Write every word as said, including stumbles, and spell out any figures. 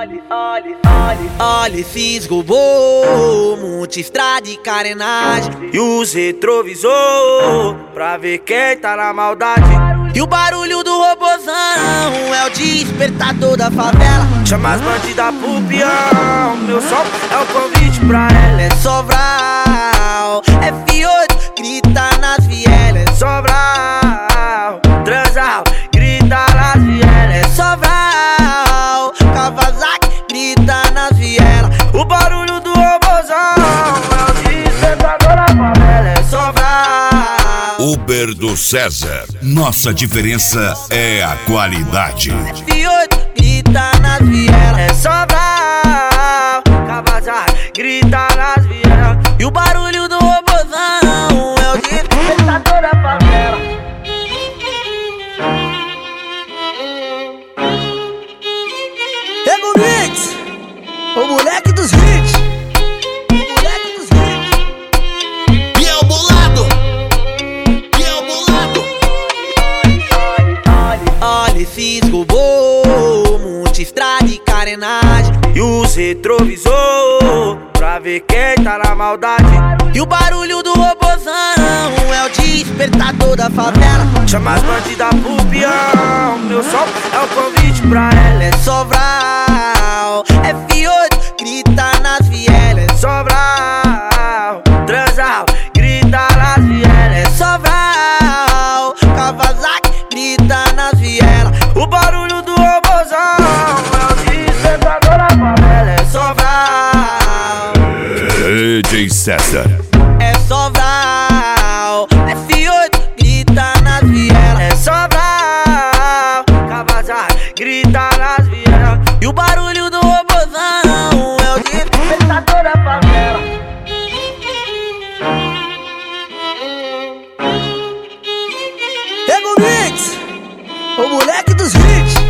Olhe, olhe, olhe, olhe, fiz robô, multistrada e carenagem. E os retrovisor pra ver quem tá na maldade. E o barulho do robozão é o despertador da favela. Chama as bandidas pro peão, meu som é o convite pra ela. É Sobral, F oito, grita nas vielas. É Sobral, Transal, grita nas vielas. É Sobral, Kawasaki, grita nas vielas. O barulho do robozão é o despertador da favela. É Sobral. Uber do César, nossa diferença é a qualidade. F oito, grita nas vielas. É Sobral, Kawasaki, grita nas vielas. E o barulho do robozão é o despertador da favela. Pega o mix, o moleque dos hits, o moleque dos hits. E é o bolado, e é o bolado. Olhe, fiz robô, multistrada e carenagem. E os retrovisor pra ver quem tá na maldade. E o barulho do robozão é o despertador da favela. Chama as bandidas pro peão, meu som é o convite pra ela. É Sobral, F oito, grita nas vielas. É Sobral, Transal, grita nas vielas. É Sobral, Kawasaki, grita nas vielas. O barulho do robozão é o despertador da favela. É Sobral, D J César. é Sobral, F oito, grita nas vielas. é Sobral, Kawasaki, grita nas vielas. E o barulho do robozão é o despertador da favela. Pega o mix, o moleque dos hits.